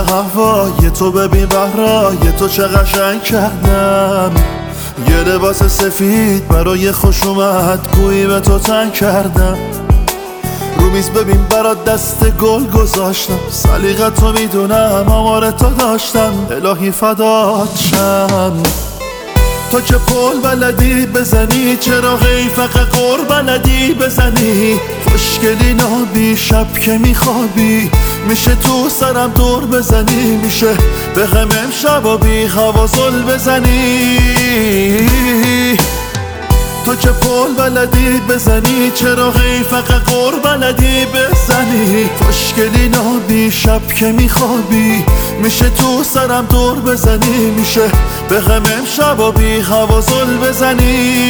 هوای تو ببین برای تو چه قشنگ کردم. یه لباس سفید برای خوش اومد گویی به تو تنگ کردم. رو میز ببین برات دست گل گذاشتم، سلیقتو میدونم آمار تو داشتم. الهی فدات شم. تو که پل بلدی بزنی، چرا فقط قر بلدی بزنی؟ خوشگلی نابی شب که میخوابی، میشه تو سرم دور بزنی، میشه به غم امشب و بی هوا زل بزنی. تو که پل بلدی بزنی، چرا فقط قر بلدی بزنی؟ خوشگلی نابی شب که میخوابی، میشه تو سرم دور بزنی، میشه به غم امشب و بی هوا زل بزنی.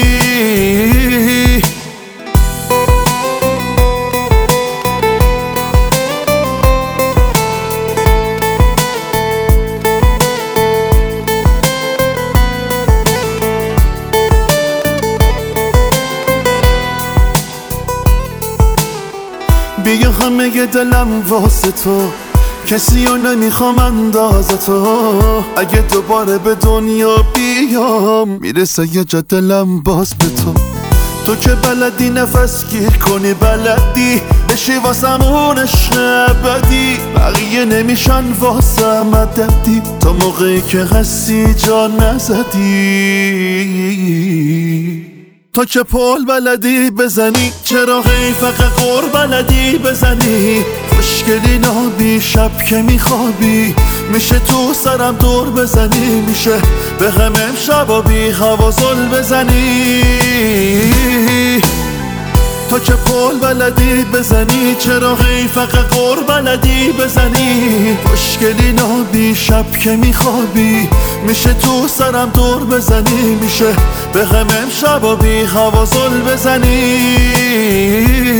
بیا همه دلم واسه تو، کسی رو نمیخوام اندازه تو. اگه دوباره به دنیا بیام، میرسه یه جا دلم باز به تو. تو که بلدی نفس گیر کنی، بلدی بشی واسمون ابدی، بقیه نمیشن واسه مددی، تا موقعی که هستی جا نزدی. تو که پل بلدی بزنی، چرا فقط قر بلدی بزنی؟ خوشگلی نابی شب که میخوابی، میشه تو سرم دور بزنی، میشه به غم امشب و بی هوا زل بزنی. تو که پل بلدی بزنی، چرا فقط قر بلدی بزنی؟ خوشگلی نابی شب که میخوابی، میشه تو سرم دور بزنی، میشه به غم امشب و بی هوا زل بزنی.